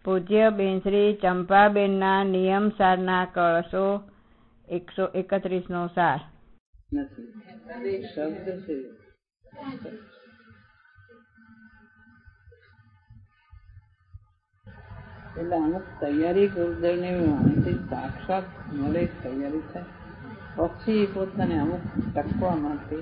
પૂજ્ય બેન શ્રી ચંપાબેનના નિયમસારના કળશો 131 નો સાર. શબ્દ છે. એટલે અમુક તૈયારી ગુરુદેવની વાણીથી સાક્ષાત મળે તૈયારી થાય પછી પોતાને અમુક ટકવા માટે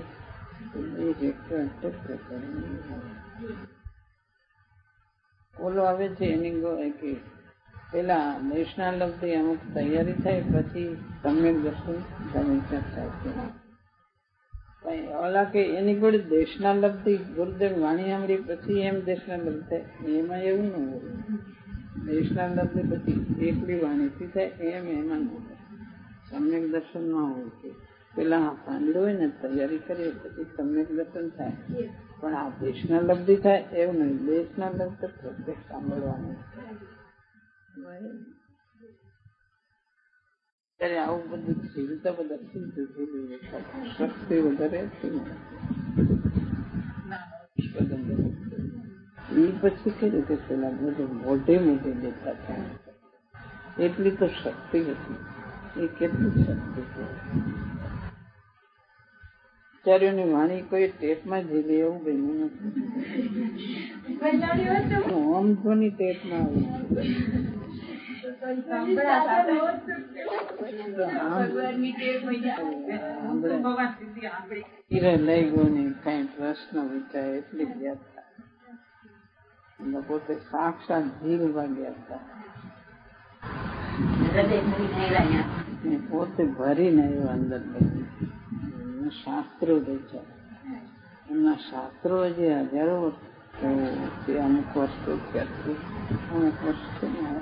ઓલો આવે છે એની કે પેલા દર્શનાલબ્ધી અમુક તૈયારી થાય પછી સમ્યક દર્શન સમીક્ષા થાય છે. ઓલા કે એની જોડે દર્શનાલબ્ધી ગુરુદેવ વાણી સાંભળી પછી એમ દર્શનાલબ્ધ થાય એમાં એવું ન હોય. દર્શનાલબ્ધી પછી એકલી વાણીથી થાય એમાં સમ્યક દર્શન ન હોય છે. પેલા સાંભળ્યું હોય ને તૈયારી કરીએ પછી સમ્યક દર્શન થાય પણ આ દર્શનાલબ્ધિ થાય એવું નહીં. દર્શનાલબ્ધ પ્રત્યેક સાંભળવાનું ત્યારે આવું બધું જીવતા બધા શક્તિ વધારે એ પછી કર્યું કે પેલા બધું મોઢે મોઢે દેખા થાય એટલી તો શક્તિ હતી. એ કેટલી શક્તિ છે. આચાર્યોની વાણી કોઈ ટેપમાં ઝીલી એવું બન્યું નથી. ઓમ ધ્વનિ ટેપમાં લઈ ગયો ને કઈ પ્રશ્ન વિચાર એટલી ગયા હતા. પોતે સાક્ષાત જીલવા ગયા હતા. પોતે ભરીને આવ્યો અંદર બધી શાસ્ત્રો છે. એમના શાસ્ત્રો જે હજારો વર્ષ અમુક વર્ષો અમુક વર્ષ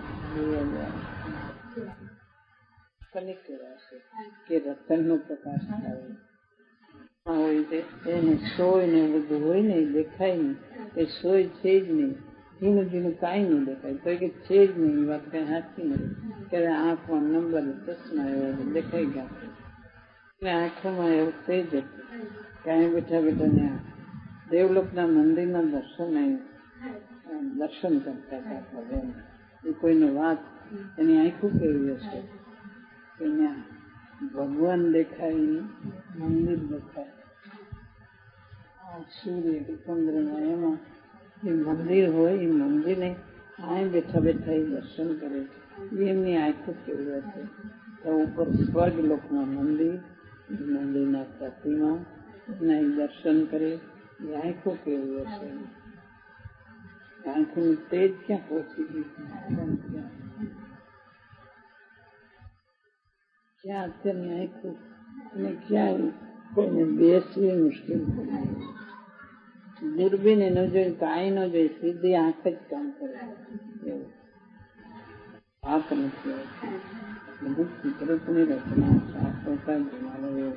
કે રતન નો પ્રકાશ હોય છે. એને સોય ને બધું હોય ને એ દેખાય નહીં. એ સોય છે જ નહીં. ધીનું ધીનું કાંઈ નહીં દેખાય તો કે છે જ નહીં. એ વાત કઈ સાચી નથી. ત્યારે આંખમાં નંબર ચશ્મા એવા દેખાઈ ગયા. આંખોમાં એવું થઈ જતું ક્યાંય બેઠા બેઠા ત્યાં દેવલોકના મંદિરના દર્શન કરતા હતા. એ કોઈને વાત એની આંખું કેવી હશે કે ત્યાં ભગવાન દેખાય, મંદિર દેખાય, સૂર્ય કે ચંદ્રના એમાં એ મંદિર હોય. એ મંદિરને અહીં બેઠા બેઠા એ દર્શન કરે છે. એમની આંખું કેવી હશે તો ઉપર સ્વર્ગ લોકના મંદિર, મંદિરના પ્રતિમા ના દર્શન કરે. એ આંખો કેવી હશે. આંખોનું તેજ ક્યાં પહોંચી ગયું, ક્યાં અત્યારની આંખો અને ક્યાં કોઈને બેસવી મુશ્કેલ પડી. દૂરબીન ન જોઈ કાંઈ ન જોઈ સીધી આંખ જ કામ કરે. હાથ નથી બધું કુદરતની રચના. શાસ્ત્રોતા જમાડો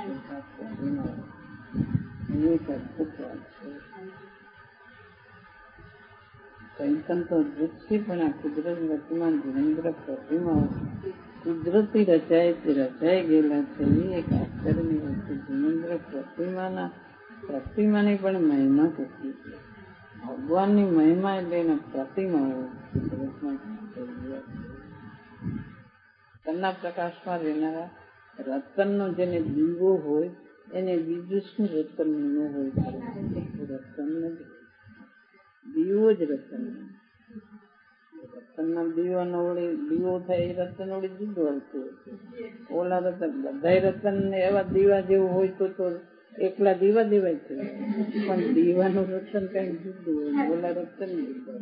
ચૈતન તો અદભુત છે પણ આ કુદરત રચના ધીરેન્દ્ર પ્રતિમા કુદરતી રચાઈ ગયેલા છે. એક આશ્ચર્યની વસ્તુ ધીરેન્દ્ર પ્રતિમાની પણ મહિમા કેટલી છે. ભગવાનની મહિમા એટલે એના પ્રતિમાઓ કુદરતમાં રતનના પ્રકાશમાં રહેનારા રતનનો જેને દીવો હોય એને બીજું શું રતન ન હોય. રતન નથી, દીવો જ રતન. રતનના દીવાનો વળી દીવો થાય એ રતન વળી જુદો આવતું હોય. ઓલા રતન બધા રતન ને એવા દીવા જેવું હોય તો એકલા દીવા દેવાય છે પણ દીવાનું રતન કઈ જુદું હોય. ઓલા રતન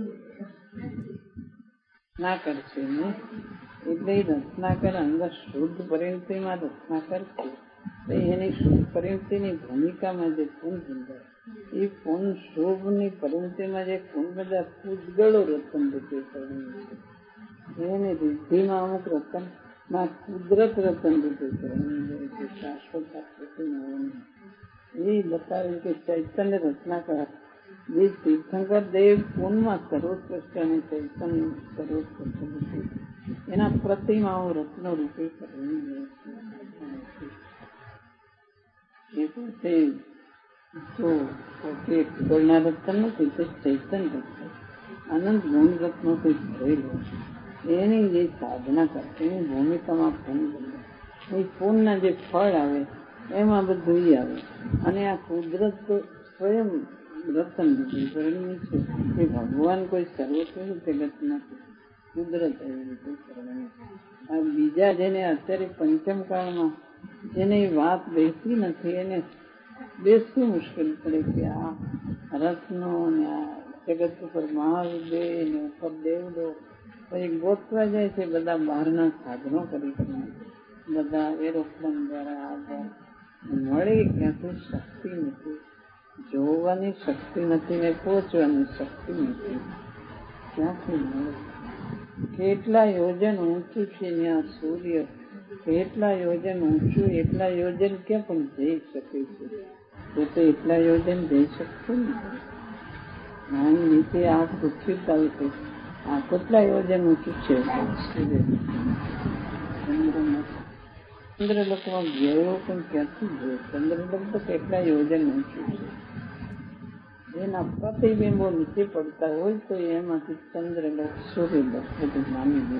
ના કરશે ને એટલે રત્નાકર અંદર શુદ્ધ પરિણતિમાં રત્નાકર છે. એની શુદ્ધ પરિણતિની ભૂમિકામાં જે કુંજ અંદર એ કુંજ શુભની પરિણતિમાં જે કુંજ બધા પૂજગળો રતન રૂપે પરિણ્યું છે. એની રિદ્ધિમાં અમુક રતનમાં કુદરત રતન રૂપે પરિણ્યું છે. શાશ્વત એ બતાવ્યું કે ચૈતન્ય રત્નાકર જે તીર્થંકર દેવ કુંજમાં સર્વોત્કૃષ્ટ અને ચૈતન્ય સર્વોત્કૃષ્ટ એના પ્રતિમાઓ રત્નો રૂપે પરિણ્યું છે. એ પોતે રતન નથી, તે ચૈતન્ય રત્ન. અનંત ગુણ રત્નોથી ભરેલું છે. એની જે સાધના કરશે એની ભૂમિકામાં પૂન બને. એ પૂનના જે ફળ આવે એમાં બધું આવે. અને આ કુદરત તો સ્વયં રતન ભરેલી છે. એ ભગવાન કોઈ સર્વસ્વ જગત નથી, કુદરત એવી રીતે કરવાની. આ બીજા જેને અત્યારે પંચમ કાળમાં જેને વાત બેસી નથી એને બેસવી મુશ્કેલ પડે કે આ રત્નો ને આ જગત ઉપર મહાવિદ્ય ને ઉપર દેવલો પછી ગોતવા જાય છે. બધા બહારના સાધનો કરી બધા એરોપ્લેન દ્વારા આ મળે ક્યાંથી શક્તિ નથી, જોવાની શક્તિ નથી ને પહોંચવાની શક્તિ નથી. ક્યાંથી મળે? કેટલા યોજન ઊંચું છે ત્યાં સૂર્ય, કેટલા યોજન ઊંચું, એટલા યોજન ક્યાં પણ જઈ શકે છે. તો એટલા યોજન જઈ શકશે ને. નાની નીચે આ પૃથ્વી ચાલે છે, આ કેટલા યોજન ઊંચું છે સૂર્ય. ચંદ્રલોકમાં ગયો પણ ક્યાંથી ગયો? ચંદ્રલોક તો કેટલા યોજન ઊંચું છે. એના પ્રતિબિંબો નીચે પડતા હોય તો એમાંથી ચંદ્રલોક સૂર્યલોક બધું માની લે.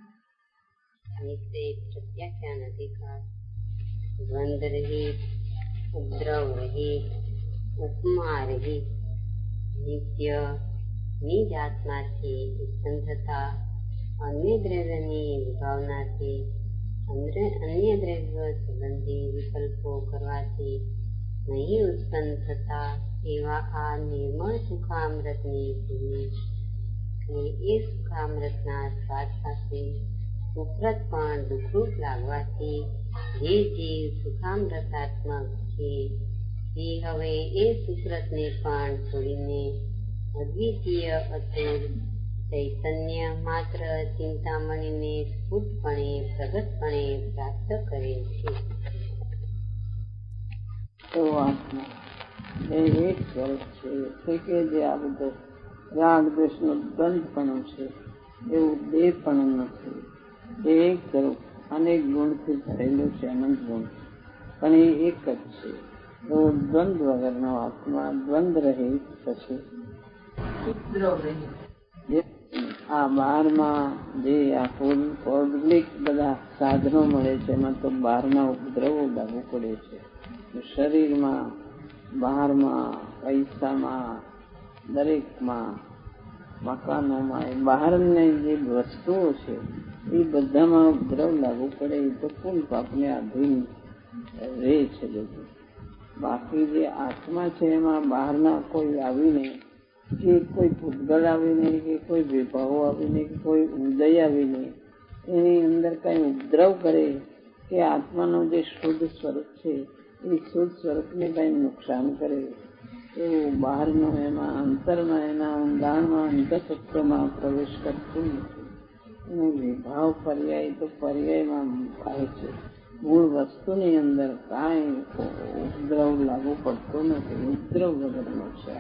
પ્રત્યાખ્યાન અધિકાર દ્વંદ રહી, ઉપદ્રવ રહી, ઉપમા રહી, નિત્ય નિજ આત્માથી ઉત્પન્ન થતા અન્ય દ્રવ્યની વિભાવનાથી અન્ય દ્રવ્ય સંબંધી વિકલ્પો કરવાથી નહીં ઉત્પન્ન થતા એવા આ નિર્મળ સુખામૃતની ભૂમિ અને એ સુખામૃતના સ્વાદ પાસે ઉપરત પણ દુઃખરૂપ લાગવાથી જે જીવ સુખામૃતાત્મક છે તે હવે એ સુખરતને પણ છોડીને અદ્વિતીય અતુલ ચૈતન્ય માત્ર ચિંતામણીને સ્ફુટપણે પ્રગટપણે પ્રાપ્ત કરે છે. તો આત્મા એ એક સ્વરૂપ છે કે જે આ બધો રાગ દ્વેષનો દ્વંદપણું છે એવું દેહપણું નથી. એ એક સ્વરૂપ અનેક ગુણથી ભરેલું છે, અનંત ગુણ, પણ એ એક જ છે. તો દ્વંદ વગરનો આત્મા દ્વંદ રહિત પછી આ બહારમાં જે આ પૌદ્ગલિક બધા સાધનો મળે છે એમાં તો બહારના ઉપદ્રવો લાગુ પડે છે. શરીરમાં, બહારમાં, પૈસામાં, દરેકમાં, મકાનોમાં, એ બહારની જે વસ્તુઓ છે એ બધામાં ઉપદ્રવ લાગુ પડે. એ તો કુલ પાપને આધીન રહે છે બધું. બાકી જે આત્મા છે એમાં બહારના કોઈ આવીને કે કોઈ ભૂતગળ આવીને કે કોઈ વિભાવો આવીને કે કોઈ ઉદય આવીને એની અંદર કઈ ઉપદ્રવ કરે કે આત્માનો જે શુદ્ધ સ્વરૂપ છે એ શુદ્ધ સ્વરૂપને કઈ નુકસાન કરે એવું બહારનું એમાં અંતરમાં એના ઊંડાણમાં અંતઃસત્વમાં પ્રવેશ કરતું નથી. એને વિભાવ પર્યાય તો પર્યાયમાં થાય છે. મૂળ વસ્તુની અંદર કાંઈ ઉપદ્રવ લાગુ પડતો નથી. ઉપદ્રવ વગરનો છે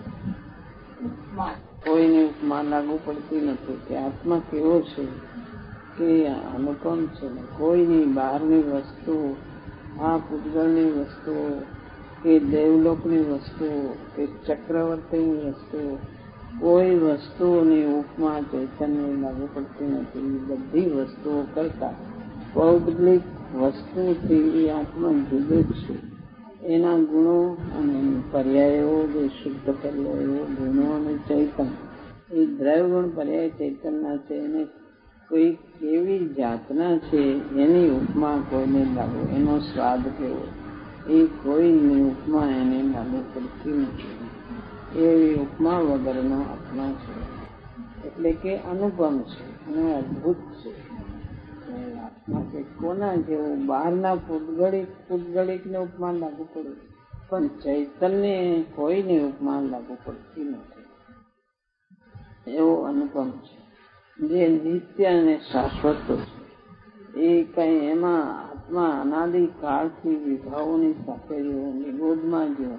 આત્મા. કોઈને ઉપમા લાગુ પડતી નથી કે આત્મા કેવો છે કે અનુપમ છે. કોઈની બહારની વસ્તુ, આ પૂતગળની વસ્તુઓ કે દેવલોકની વસ્તુઓ કે ચક્રવર્તીની વસ્તુઓ, કોઈ વસ્તુઓની ઉપમા ચૈતન્ય લાગુ પડતી નથી. બધી વસ્તુઓ કરતા પૌદ્ગલિક વસ્તુથી આત્મા જુદો જ છે. એના ગુણો અને પર્યાયો જે શુદ્ધ પર્યાયો ગુણો અને ચૈતન્ય એ દ્રવ્ય ગુણ પર્યાય ચૈતન્યના છે. એને કોઈ કેવી જાતના છે એની ઉપમા કોઈને લાગુ, એનો સ્વાદ કેવો એ કોઈની ઉપમા એને લાગુ પડતી નથી. એવી ઉપમા વગરનો આત્મા છે. એટલે કે અનુપમ છે અને અદભુત છે. આત્મા કે કોના જેવું બહારના પૂતગળિક ને ઉપમા લાગુ પડે પણ ચૈતન્ય કોઈની ઉપમા લાગુ પડતી નથી. એવો અનુપમ છે જે નિત્ય અને શાશ્વત છે. એ કઈ એમાં આત્મા અનાદિ કાળથી વિભાવોની સાથે જેવો નિરોધમાં જેવો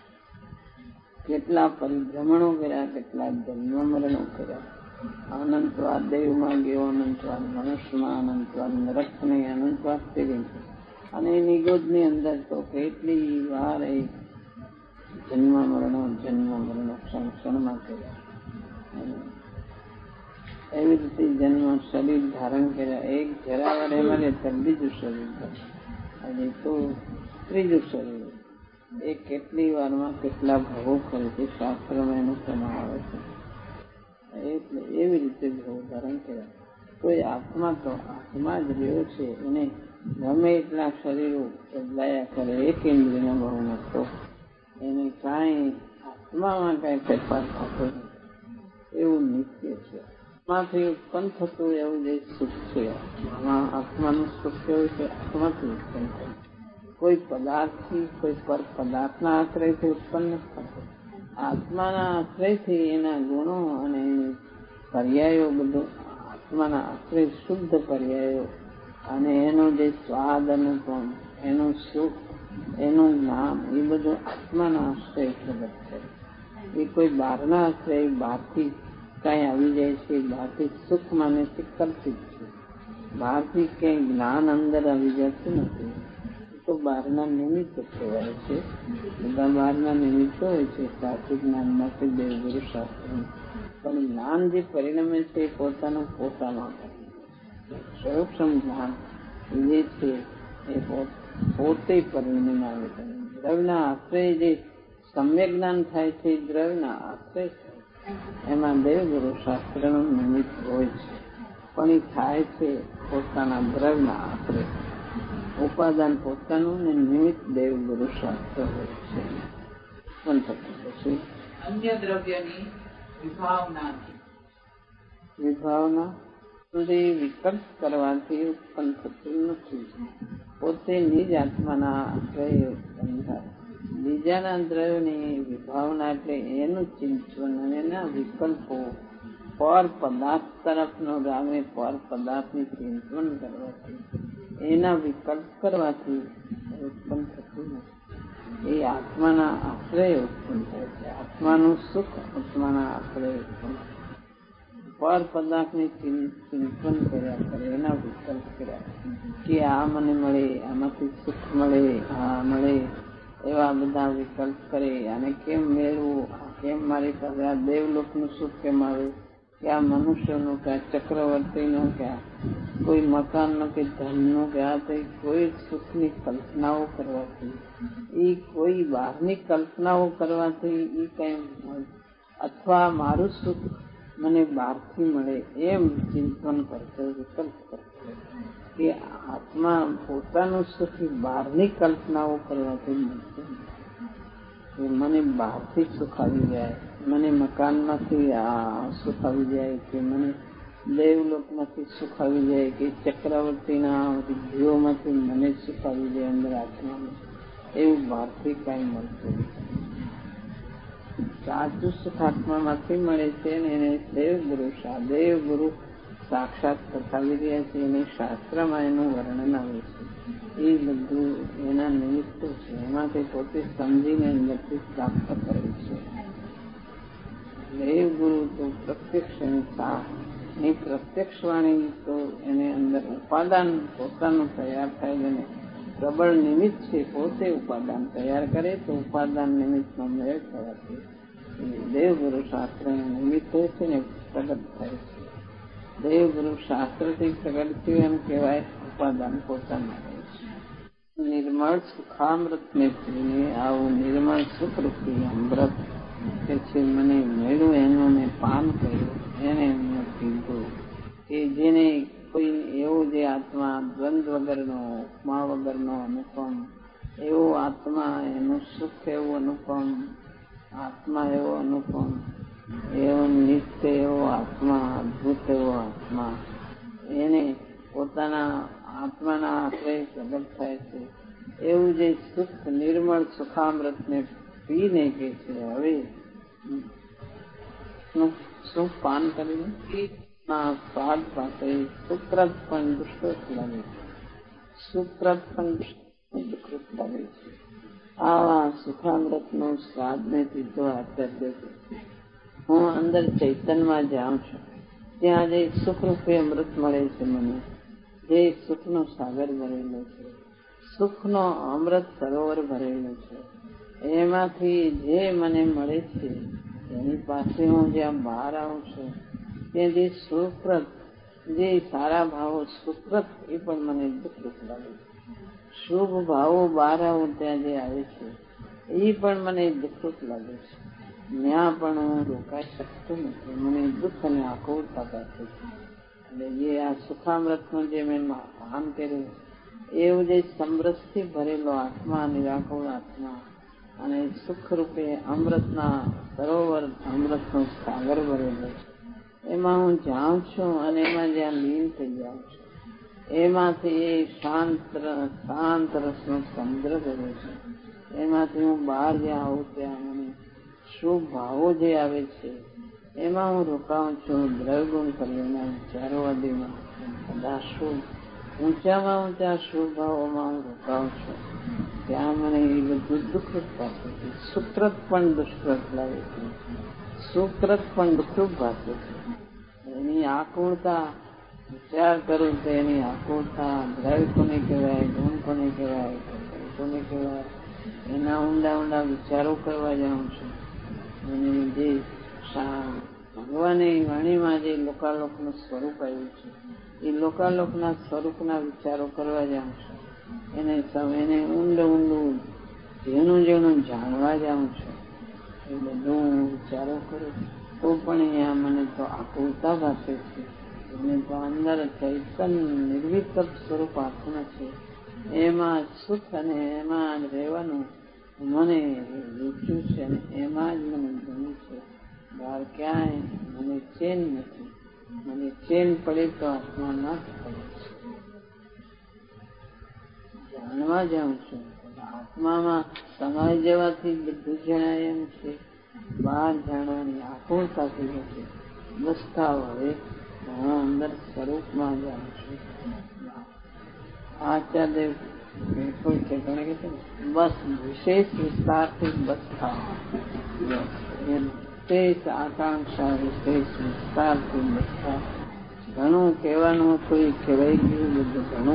કેટલા પરિભ્રમણો કર્યા, કેટલા જન્મ મરણો કર્યા. અનંતવાદ દેવમાં ગયો, અનંતવાદ મનુષ્યમાં, અનંતવાદ નરકની, અનંતવાદ તેરી અને નિગોદની અંદર તો કેટલી વાર જન્મ મરણો ક્ષણ ક્ષણમાં કર્યા. એવી રીતે જન્મ શરીર ધારણ કર્યા, એક જરા વાર મળે તો બીજું શરીર, હજી તો ત્રીજું શરીર. એ કેટલી વારમાં કેટલા ભોગો કરે છે, શાસ્ત્રમાં એનું પ્રમાણ આવે છે. એટલે એવી રીતે ભોગ ધારણ કર્યા. કોઈ આત્મા તો આત્મા જ રહ્યો છે, એને ગમે એટલા શરીરો બદલાયા કરે, એક ઇન્દ્રિયનો બહુ નતો, એને કાંઈ આત્મામાં કાંઈ ફેરફાર થતો નથી. એવું નિત્ય છે. આત્માથી ઉત્પન્ન થતું એવું જે સુખ છે, આત્માનું સુખ કેવું છે? આત્માથી ઉત્પન્ન થયું. કોઈ પદાર્થથી, કોઈ પર પદાર્થના આશ્રયથી ઉત્પન્ન નથી થતું. આત્માના આશ્રયથી એના ગુણો અને એની પર્યાયો બધું આત્માના આશ્રય, શુદ્ધ પર્યાયો અને એનો જે સ્વાદ અનુપમ, એનું સુખ, એનું જ્ઞાન, એ બધું આત્માના આશ્રય પ્રગટ છે. એ કોઈ બહારના આશ્રય, બહારથી કાંઈ આવી જાય છે, બહારથી સુખ માને છે, કલ્પિત છે. બહારથી ક્યાંય જ્ઞાન અંદર આવી જતું નથી. તો બહારના નિમિત્તો કહેવાય છે. બધા બહારના નિમિત્તો હોય છે સાચું જ્ઞાન માટે, દેવગુરુ શાસ્ત્ર. પણ જ્ઞાન જે પરિણમે છે એ પોતાનું પોતામાં સૌક્ષમ જ્ઞાન જે છે એ પોતે પરિણમે આવે છે. દ્રવ્યના આશ્રય જે સમ્યક જ્ઞાન થાય છે, દ્રવ્યના આશ્રય એમાં દેવગુરુ શાસ્ત્રનું નિમિત્ત હોય છે. પણ એ થાય છે પોતાના દ્રવ્યના આશ્રય. ઉપાદાન પોતાનું ને નિમિત્ત દેવગુરુ શાસ્ત્ર હોય છે. પછી અન્ય દ્રવ્યની વિભાવના સુધી વિકલ્પ કરવાથી ઉત્પન્ન થતું નથી. પોતે નિજ આત્માના આશ્રય ઉત્પન્ન થાય. બીજાના દ્રવ્યની વિભાવના એટલે એનું ચિંતન અને એના વિકલ્પો પર પદાર્થ તરફનો રામે પર પદાર્થની ચિંતન કરવાથી, એના વિકલ્પ કરવાથી ઉત્પન્ન થતું નથી. એ આત્માના આશ્રય ઉત્પન્ન થાય છે. આત્માનું સુખ આત્માના આશ્રય ઉત્પન્ન થાય. પર પદાર્થની ચિંતન કર્યા કરે, એના વિકલ્પ કર્યા કે આ મને મળે, આમાંથી સુખ મળે, આ મળે, એવા બધા વિકલ્પ કરે. અને કેમ મેળવું, કેમ મારી પાસે આ દેવલોકનું સુખ કેમ આવ્યું, કે આ મનુષ્યનું, કે આ ચક્રવર્તીનું, કે આ કોઈ મકાનનું, કે ધનનું, કે આ કોઈ સુખની કલ્પનાઓ કરવાથી, એ કોઈ બહારની કલ્પનાઓ કરવાથી એ કઈ, અથવા મારું સુખ મને બહારથી મળે એમ ચિંતન કરતો, વિકલ્પ કરતો. કે આત્મા પોતાનું સુખ બહારની કલ્પનાઓ કરવાથી મળતું નથી. મને બહારથી સુખ આવી જાય, મને મકાનમાંથી સુખ આવી જાય, કે મને દેવલોકમાંથી સુખ આવી જાય, કે ચક્રવર્તીના વિધિઓમાંથી મને સુખ આવી જાય અંદર આત્મામાં, એવું બહારથી કાંઈ મળતું નથી. સાચું સુખ આત્મામાંથી મળે છે ને એને દેવગુરુ સાક્ષાત બતાવી રહ્યા છે. એને શાસ્ત્રમાં એનું વર્ણન આવે છે. એ બધું એના નિમિત્તો છે, એમાંથી પોતે સમજીને અંદરથી પ્રાપ્ત કરે છે. દેવગુરુ તો પ્રત્યક્ષ એની પ્રત્યક્ષ વાણી તો એને અંદર ઉપાદાન પોતાનું તૈયાર થાય. એને પ્રબળ નિમિત્ત છે, પોતે ઉપાદાન તૈયાર કરે તો ઉપાદાન નિમિત્તનો મેળ થવાથી દેવગુરુ શાસ્ત્રનું નિમિત્ત હોય છે ને પ્રગટ થાય છે. દેવગુરુ શાસ્ત્રથી પ્રગટ થયું એમ કહેવાય. ઉપાદાન પોતાનું હોય છે. નિર્મળ સુખામૃતને પીને આવું નિર્મળ સુખરૂપી અમૃત કે છે મને મળ્યું, એનું મેં પાન કર્યું, એને મેં પીધું. કે જેને કોઈ એવો જે આત્મા દ્વંદ વગરનો, ઉપમા વગરનો અનુપમ એવો આત્મા, એનું સુખ એવું અનુપમ, આત્મા એવો અનુપમ, એવો નિત્ય એવો આત્મા, અદભુત એવો આત્મા, એને પોતાના આત્માના આશ્રય પ્રગટ થાય છે. એવું જે સુખ, નિર્મળ સુખામૃતને પીને કે છે હવે શું પાન કરીને સ્વાદ પાસે સુપ્રત પણ દુષ્કૃત લાગે છે. સુપ્રત પણ દુષ્કૃત લાગે છે. આવા સુખામૃતનો સ્વાદ ને પીધો અત્યારે હું અંદર ચૈતન્યમાં જાઉં છું, ત્યાં જે સુખરૂપી અમૃત મળે છે મને, જે સુખનો સાગર ભરેલો છે, સુખનો અમૃત સરોવર ભરેલો છે, એમાંથી જે મને મળે છે એની પાસે હું જ્યાં બહાર આવું છું તે જે સુપ્રત, જે સારા ભાવો સુપ્રત, એ પણ મને દુઃખરૂપ લાગે છે. શુભ ભાવો બહાર આવું ત્યાં જે આવે છે એ પણ મને દુઃખરૂપ લાગે છે. ત્યાં પણ હું રોકાઈ શકતો નથી. મને દુઃખ અને આકુરતા પાસે છે. એટલે જે આ સુખામૃતનું જે મેં પાન કર્યું એવું જે સમરસથી ભરેલો આત્મા, નિરાકુળ આત્મા અને સુખરૂપે અમૃતના સરોવર, અમૃતનો સાગર ભરેલો છે, એમાં હું જાઉં છું અને એમાં જ્યાં લીન થઈ જાઉં છું, એમાંથી એ શાંત રસનો સમુદ્ર ભર્યો છે. એમાંથી હું બહાર જ્યાં આવું ત્યાં મને શુભ ભાવો જે આવે છે એમાં હું રોકાઉં છું. દ્રવગુણ કલ્યાણના વિચારોવાદીમાં બધા શુભ, ઊંચામાં ઊંચા શુભ ભાવોમાં હું રોકાઉં છું. ત્યાં મને એ બધું દુઃખરૂપ ભાષે છે. સુકૃત પણ દુષ્કૃત લાગે છે, સુકૃત પણ દુઃખરૂપ ભાષે છે. એની આકુળતા વિચાર કરું તો એની આકુળતા, દ્રવ્ય કોને કહેવાય, ગુણ કોને કહેવાય, કોને કહેવાય, એના ઊંડા ઊંડા વિચારો કરવા જાઉં છું. અને જે ભગવાને વાણીમાં જે લોકાલોકનું સ્વરૂપ આવ્યું છે એ લોકાલોકના સ્વરૂપના વિચારો કરવા જાઉં છું. એને ઊંડું જેનું જાણવા જાઉં છું. એ બધું હું વિચારો કરું તો પણ અહીંયા મને તો આકુલતા ભાષે છે. એને તો અંદર ચૈતન્ય નિર્વિકલ્પ સ્વરૂપ આત્મા છે, એમાં સુખ અને એમાં જ રહેવાનું મને રૂચ્યું છે અને એમાં જ મને ગમ્યું છે. બહાર ક્યાંય મને ચેન નથી. મને ચેન પડે તો આત્મા ના પડે છે. જાણવા જાઉં છું. આત્મામાં સમાઈ જવાથી બધું જણાય એમ છે. બહાર જાણવાની આકુળતા થઈ જશે. બસ થાવ, હવે હું અંદર સ્વરૂપમાં જાઉં છું. આચાર્ય કોઈ ઠેકાણે કે બસ વિશેષ વિસ્તારથી બસ થાવ, વિશેષ આકાંક્ષા, વિશેષ વિસ્તારથી બસ થાવ. ઘણું કહેવાનું હતું એ કહેવાય ગયું, બધું ઘણું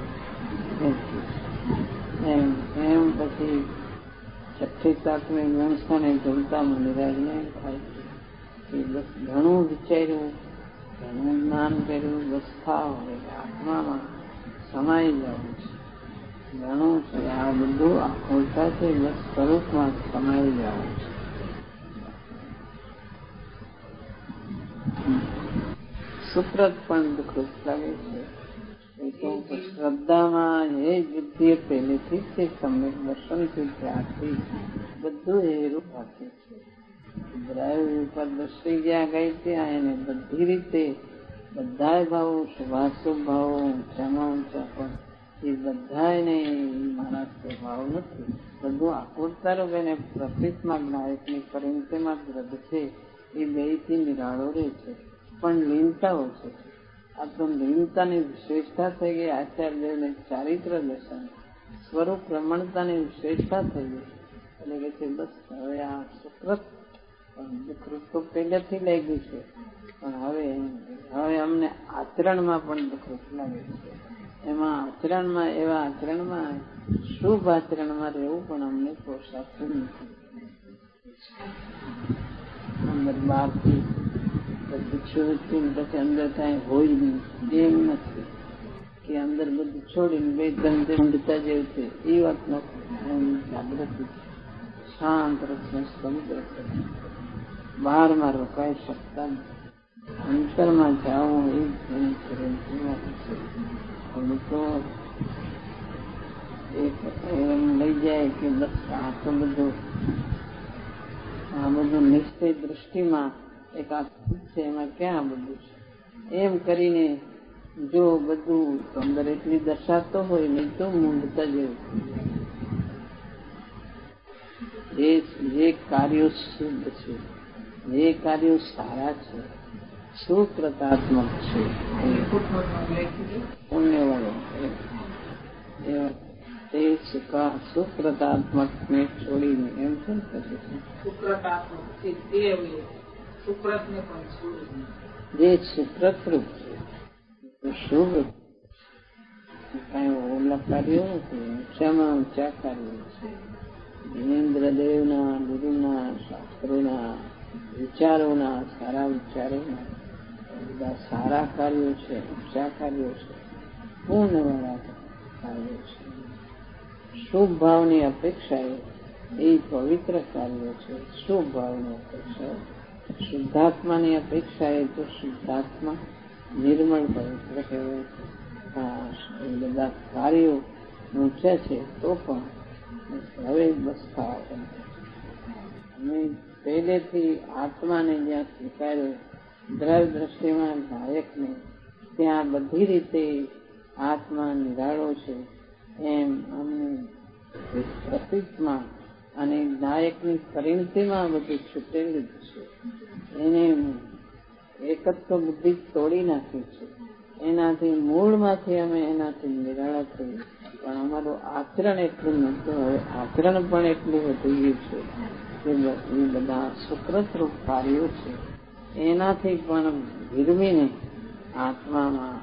કહેવાય. એમ પછી 6ઠી 7મી ગણસ્થાને જમતા મનિરાજને એમ થાય કે બસ ઘણું વિચાર્યું, ઘણું જ્ઞાન કર્યું, બસ થાવ, આત્મામાં સમાઈ જવું છે. ઘણું છે આ બધું આકુળતા છે, બસ સ્વરૂપમાં સમાઈ જવું છે. સુપ્રત પણ દુઃખરૂપ લાગે છે. શ્રદ્ધામાં એ બુદ્ધિ પહેલેથી જ સમ્યક દર્શનથી ત્યારથી બધું એ રૂપ આપે છે. દ્રવ્ય ઉપર દ્રષ્ટિ જ્યાં ગઈ ત્યાં એને બધી રીતે બધા ભાવો, શુભાશુભ ભાવો, ઊંચામાં ઊંચા પણ એ બધા એને મારા સ્વભાવ નથી. બધું આકુરતા રૂપ એને પ્રતિષ્ઠા જ્ઞાયકની પરિણતિમાં દ્રઢ છે. એ બેથી નિરાળો રહે છે, પણ લીનતા ઓછી છે. આ તો લીનતાની વિશેષતા થઈ ગઈ. આચાર્યને ચારિત્ર દર્શન, સ્વરૂપ રમણતાની વિશેષતા થઈ ગઈ. એટલે કે છે બસ હવે આ સુકૃત દુઃખરૂપ તો પહેલેથી લાગ્યું છે, પણ હવે અમને આચરણમાં પણ દુઃખરૂપ લાગે છે. એમાં આચરણમાં, એવા આચરણમાં, શુભ આચરણમાં રહેવું પણ અમને પોસાતું નથી. અંદર બહારથી બધું છોડીને પછી અંદર કાંઈ હોય નહીં એમ નથી કે અંદર બધું છોડીને બે ધંધે ઊંડતા જેવું છે એ વાત નથી. જાગૃતિ શાંત રસનો સમુદ્ર છે. બહારમાં રોકાઈ શકતા નથી. અંતરમાં જાઓ એ જ એની પરિણતિમાં છે. તો એમ લઈ જાય કે બસ આ બધું નિશ્ચય દૃષ્ટિમાં એક આખું છે, એમાં ક્યાં બધું છે એમ કરીને જો બધું અંદર એટલી દશા તો હોય, નહીં તો મૂંડતા જેવું. જે કાર્યો શુદ્ધ છે, જે કાર્યો સારા છે, સુપ્રતાત્મક છે, પુણ્યવાળો તે સુપ્રતાત્મક ને છોડીને એમ છે જે સુપ્રત રૂપ છે, શુભ કઈ ઓલા કાર્યો નથી, ઊંચામાં ઊંચા કાર્યો છે. ઇન્દ્રદેવના, ગુરુના, શાસ્ત્રોના વિચારોના, સારા વિચારોના, બધા સારા કાર્યો છે, ઊંચા કાર્યો છે, પૂર્ણવાળા કાર્યો છે. શુભ ભાવની અપેક્ષાએ એ પવિત્ર કાર્યો છે. શુભ ભાવની અપેક્ષાએ, શુદ્ધાત્માની અપેક્ષાએ તો શુદ્ધાત્મા નિર્મળ પવિત્ર કહેવાય. એ બધા કાર્યો ઊંચા છે તો પણ હવે બસ અમે પહેલેથી આત્માને જ્યાં સ્વીકાર્યો, દ્રવ્ય દ્રષ્ટિમાં નાયકને, ત્યાં બધી રીતે આત્મા નિરાળો છે એમ અમને પ્રતીકમાં અને નાયકની પરિણતિમાં બધું છૂટેલું છે. એને એકત્વ બુદ્ધિ તોડી નાખી છે. એનાથી મૂળમાંથી અમે એનાથી નિરાળા થઈએ, પણ અમારું આચરણ એટલું નહોતું. હવે આચરણ પણ એટલું વધી ગયું છે કે એ બધા સુકૃતરૂપ કાર્યો છે એનાથી પણ વિરમીને આત્મામાં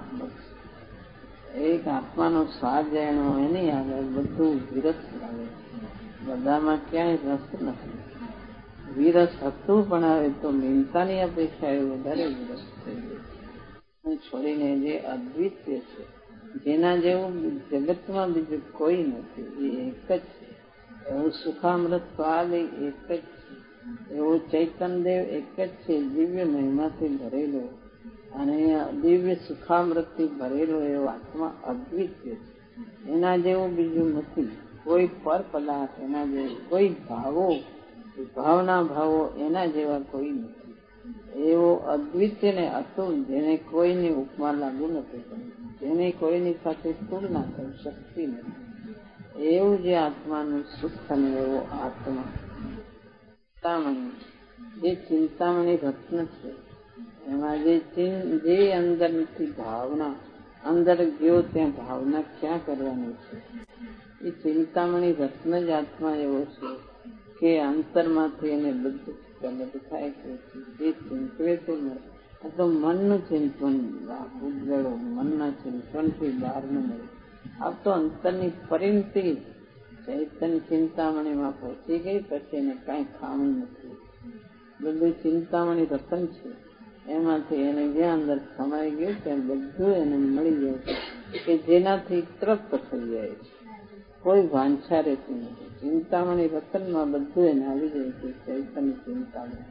એક આત્માનો સ્વાદ જાણ્યો એની આગળ બધું વિરસ લાગે. બધામાં ક્યાંય રસ નથી. વિરસ હતું પણ હવે તો મિનતાની અપેક્ષા એ વધારે વિરસ થઈ ગયું. છોડીને જે અદ્વિતીય છે, જેના જેવું જગતમાં બીજું કોઈ નથી, એ એક જ છે. એવું સુખામૃત સ્વાદ એક જ છે. એવો ચૈતનદેવ એક જ છે, દિવ્ય મહિમાથી ભરેલો અને દિવ્ય સુખામૃતથી ભરેલો એવો આત્મા અદ્વિતીય છે. એના જેવું બીજું નથી. કોઈ પર પદાર્થ એના જેવું, કોઈ ભાવો, ભાવના ભાવો એના જેવા કોઈ નથી. એવો અદ્વિતીય ને અતુલ, જેને કોઈની ઉપમા લાગુ નથી પડતી, જેને કોઈની સાથે તુલના કરી શકતી નથી. એવું જે આત્માનું સુખ અને એવો આત્મા ચિંતામણી, જે ચિંતામણી રત્ન છે, એમાં જે અંદર નથી ભાવના, અંદર ગયો ત્યાં ભાવના ક્યાં કરવાની છે? એ ચિંતામણી રત્ન જ આત્મા એવો છે કે અંતરમાંથી એને બધું પ્રગટ થાય છે. જે ચિંતવે તે આ તો મનનું ચિંતન, ઉદ્ગળો મનના ચિંતનથી બહાર ન મળે. આ તો અંતરની પરિણતિ ચૈતન્ય ચિંતામણીમાં પહોંચી ગઈ, પછી એને કાંઈ ખામી નથી. બધું ચિંતામણી રતન છે. એમાંથી એને જ્યાં અંદર સમાઈ ગયું ત્યાં બધું એને મળી જાય છે કે જેનાથી તૃપ્ત થઈ જાય છે. કોઈ વાંછા રહેતી નથી. ચિંતામણી રતનમાં બધું એને આવી જાય છે. ચૈતન્ય ચિંતામણી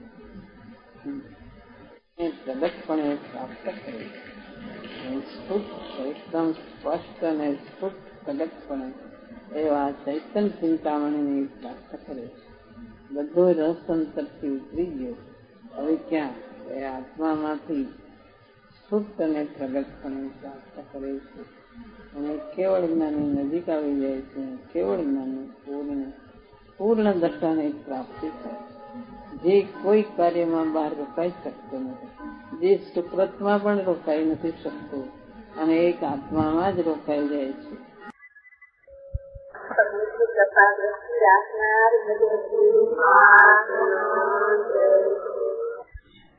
પ્રગટપણે પ્રાપ્ત કરે છે. એકદમ સ્પષ્ટ અને સ્ફુટ પ્રગટપણે એવા ચૈતન્ય ચિંતામણીને પ્રાપ્ત કરે છે. બધો રસ અંતરથી ઉતરી ગયો. હવે ક્યાં એ આત્મામાંથી સ્ફુટ અને પ્રગટપણે પ્રાપ્ત કરે છે અને કેવળ જ્ઞાનની નજીક આવી જાય છે. કેવળ જ્ઞાનની પૂર્ણ દશાની પ્રાપ્તિ થાય છે. જે કોઈ કાર્યમાં બહાર રોકાઈ શકતો નથી, જે સુકૃતમાં પણ રોકાઈ નથી શકતો અને એક આત્મામાં જ રોકાઈ જાય છે. કૃપા દ્રષ્ટિ રાખનાર